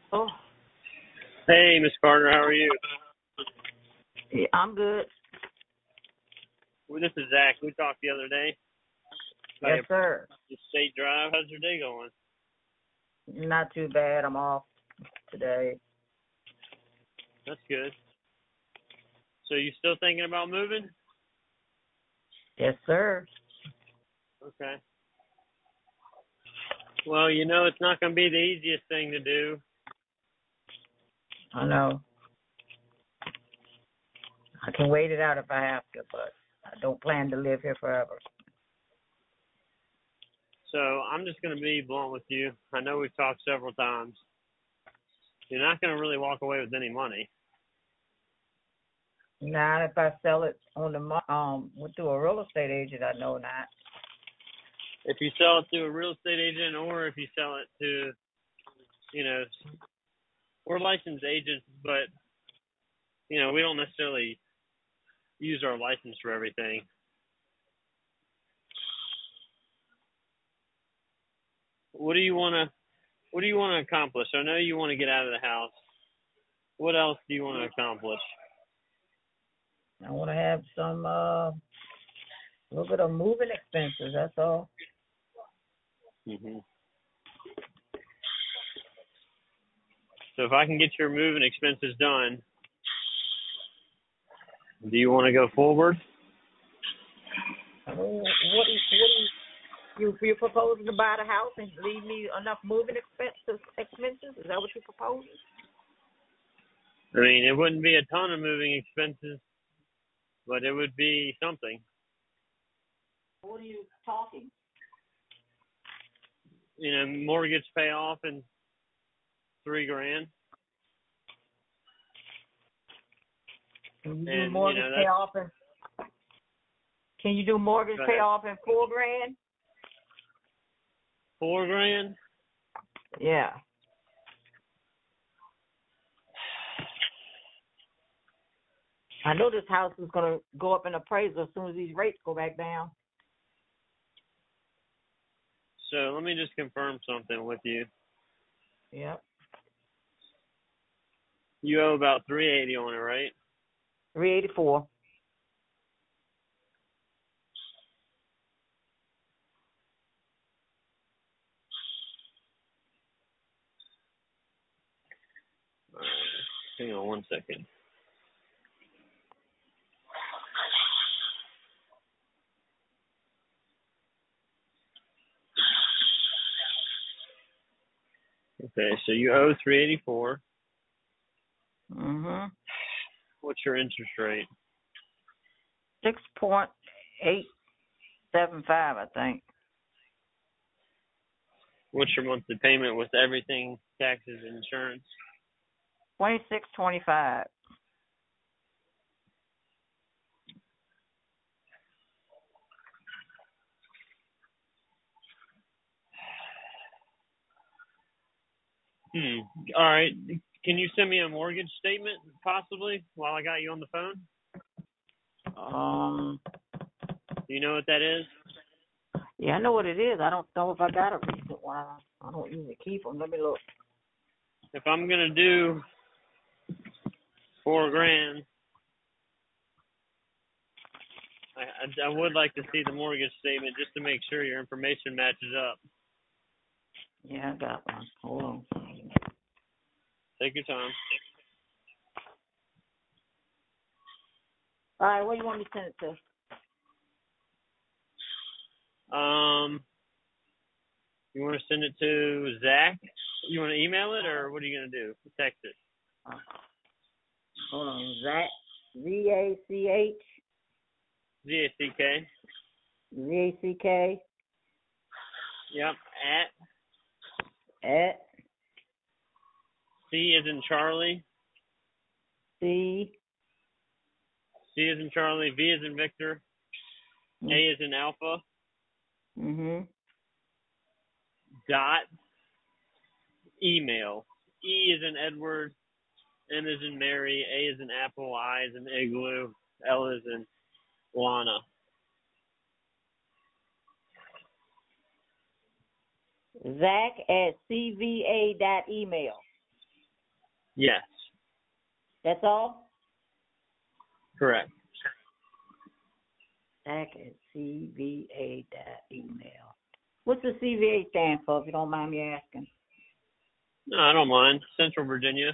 Oh, Hey, Miss Carter, how are you? yeah, I'm good. Well, this is Zach. We talked the other day about Yes, sir. your state drive. How's your day going? Not too bad. I'm off today. That's good. So you still thinking about moving? Yes, sir. Okay. Well, it's not going to be the easiest thing to do. I know. I can wait it out if I have to, but I don't plan to live here forever. So I'm just going to be blunt with you. I know we've talked several times. You're not going to really walk away with any money. Not if I sell it on the through a real estate agent. I know not. If you sell it to a real estate agent or if you sell it to, we're licensed agents, but, we don't necessarily use our license for everything. What do you want to accomplish? I know you want to get out of the house. What else do you want to accomplish? I want to have some little bit of moving expenses. That's all. hmm So if I can get your moving expenses done, do you want to go forward? You proposing to buy the house and leave me enough moving expenses? Is that what you're proposing? I mean, it wouldn't be a ton of moving expenses, but it would be something. What are you talking? Mortgage payoff and $3,000. Can you do mortgage payoff and? Can you do mortgage payoff in $4,000? $4,000? Yeah. I know this house is going to go up in appraisal as soon as these rates go back down. So let me just confirm something with you. Yep. You owe about $380 on it, right? $384. All right. Hang on one second. Okay, so you owe $384. Mhm. What's your interest rate? 6.875, I think. What's your monthly payment with everything, taxes, and insurance? $26.25. All right. Can you send me a mortgage statement, possibly, while I got you on the phone? Do you know what that is? Yeah, I know what it is. I don't know if I got a recent one. I don't usually keep them. Let me look. If I'm gonna do $4,000, I would like to see the mortgage statement just to make sure your information matches up. Yeah, I got one. Hold on. Take your time. All right, what do you want me to send it to? You want to send it to Zach? You want to email it, or what are you gonna do? Text it. Hold on. Zach. Z-A-C-H. ZACK. Z-A-C-K. Yep. At. C as in Charlie. C. C as in Charlie. V as in Victor. A as in Alpha. Mhm. Dot. Email. E as in Edward. M as in Mary. A as in Apple. I as in Igloo. L as in Lana. Zach at cva.email. Yes. That's all? Correct. Zach at CVA.email. What's the CVA stand for, if you don't mind me asking? No, I don't mind. Central Virginia.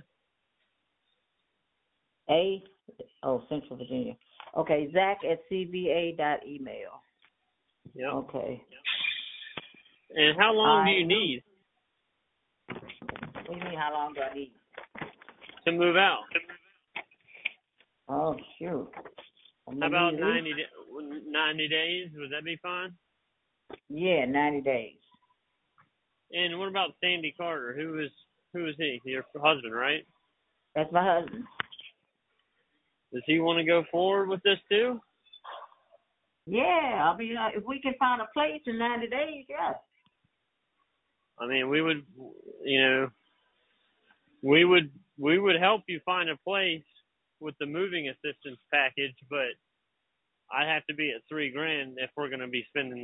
Central Virginia. Okay, Zach at CVA.email. Yep. Okay. And how long do you need? What do you mean, how long do I need? To move out. Oh, shoot. How about 90 days? Would that be fine? Yeah, 90 days. And what about Sandy Carter? Who is he? Your husband, right? That's my husband. Does he want to go forward with this too? Yeah, I mean, if we can find a place in 90 days, yes. I mean, we would help you find a place with the moving assistance package, but I'd have to be at $3,000 if we're going to be spending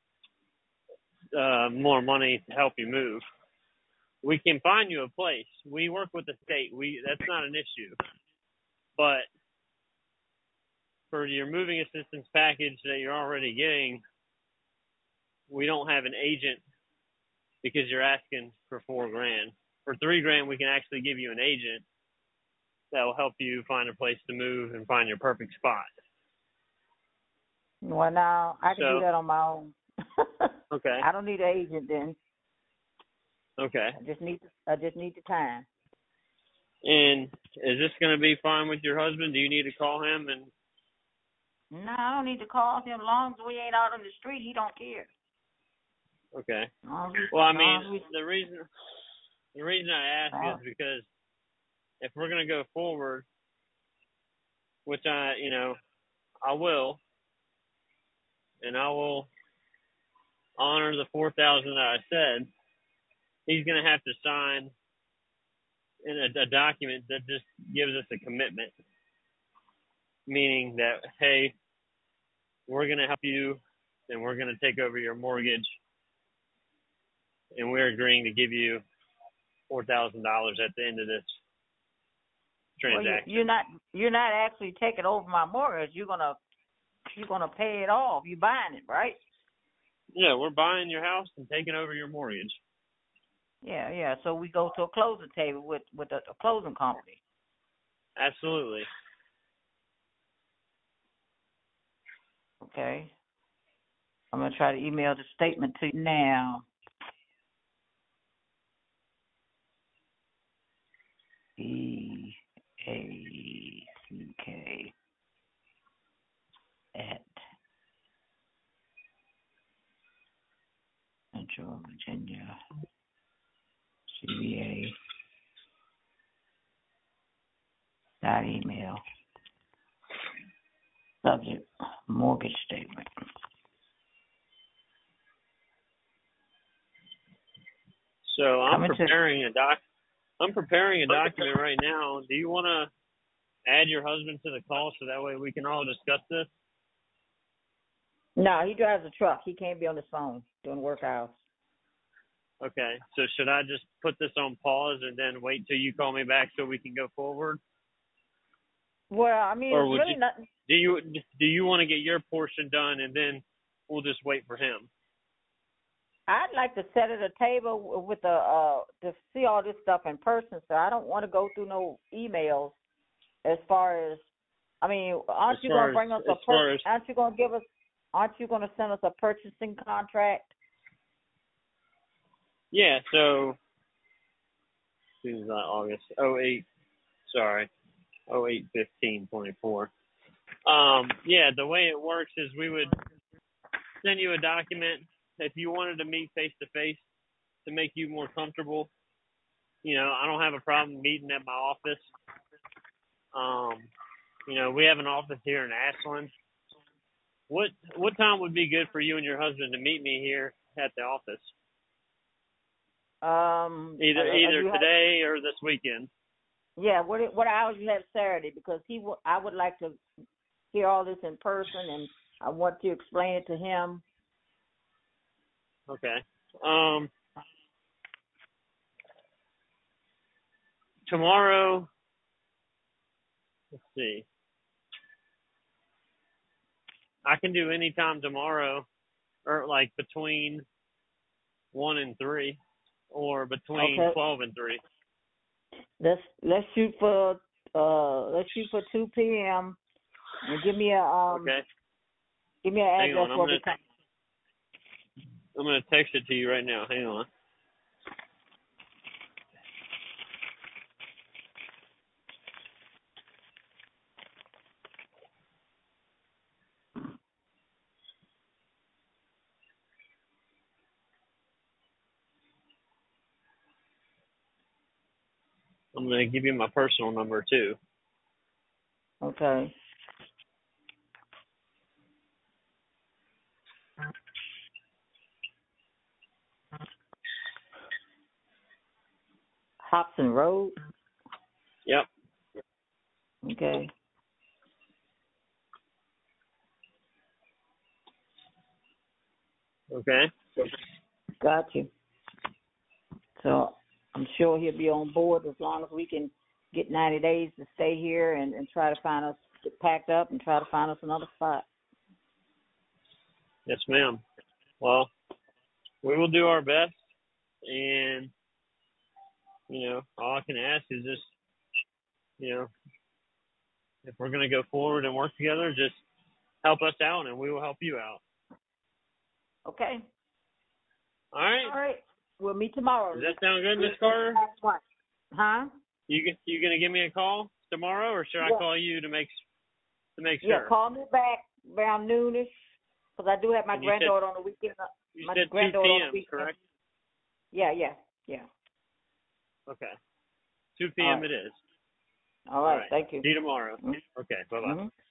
more money to help you move. We can find you a place. We work with the state. That's not an issue. But for your moving assistance package that you're already getting, we don't have an agent because you're asking for $4,000. For $3,000, we can actually give you an agent that will help you find a place to move and find your perfect spot. Well, now I can do that on my own. Okay. I don't need an agent then. Okay. I just need the time. And is this going to be fine with your husband? Do you need to call him? And no, I don't need to call him. As long as we ain't out on the street, he don't care. Okay. Well, I mean, the reason I ask is because if we're going to go forward, which I will, and I will honor the $4,000 that I said, he's going to have to sign a document that just gives us a commitment, meaning that, hey, we're going to help you and we're going to take over your mortgage, and we're agreeing to give you $4,000 at the end of this transaction. Well, you're not actually taking over my mortgage. You're gonna pay it off. You're buying it, right? Yeah, we're buying your house and taking over your mortgage. Yeah. So we go to a closing table with a closing company. Absolutely. Okay. I'm gonna try to email the statement to you now. EACK at Central Virginia CVA .email. Subject: mortgage statement. So I'm preparing a document right now. Do you want to add your husband to the call so that way we can all discuss this? No, he drives a truck. He can't be on his phone doing work hours. Okay. So should I just put this on pause and then wait till you call me back so we can go forward? Well, I mean, it's really nothing. Do you want to get your portion done and then we'll just wait for him? I'd like to sit at a table with to see all this stuff in person, so I don't want to go through no emails. As far as, I mean, aren't you going to bring us aren't you going to send us a purchasing contract? Yeah. So, this is August 08/15/24. Yeah, the way it works is we would send you a document if you wanted to meet face to face to make you more comfortable. I don't have a problem meeting at my office. We have an office here in Ashland. What time would be good for you and your husband to meet me here at the office? Either today or this weekend. Yeah, what hours you have Saturday? Because I would like to hear all this in person, and I want to explain it to him. Okay. tomorrow, let's see. I can do any time tomorrow, or like between 1 and 3, or between 12 and 3. Let's shoot for 2 p.m. and give me a give me an address where we come. I'm gonna text it to you right now. Hang on. I'm going to give you my personal number, too. Okay. Hobson Road? Yep. Okay. Okay. Got you. So I'm sure he'll be on board as long as we can get 90 days to stay here and try to find us, get packed up and try to find us another spot. Yes, ma'am. Well, we will do our best, and, all I can ask is just, if we're going to go forward and work together, just help us out, and we will help you out. Okay. All right. All right. We'll meet tomorrow. Does that sound good, Miss Carter? Huh? You going to give me a call tomorrow, or should I call you to make sure? Yeah, call me back around noonish, because I do have my granddaughter on the weekend. You said 2 p.m., correct? Yeah. Okay. 2 p.m. It is. All right. Thank you. See you tomorrow. Mm-hmm. Okay, bye-bye. Mm-hmm.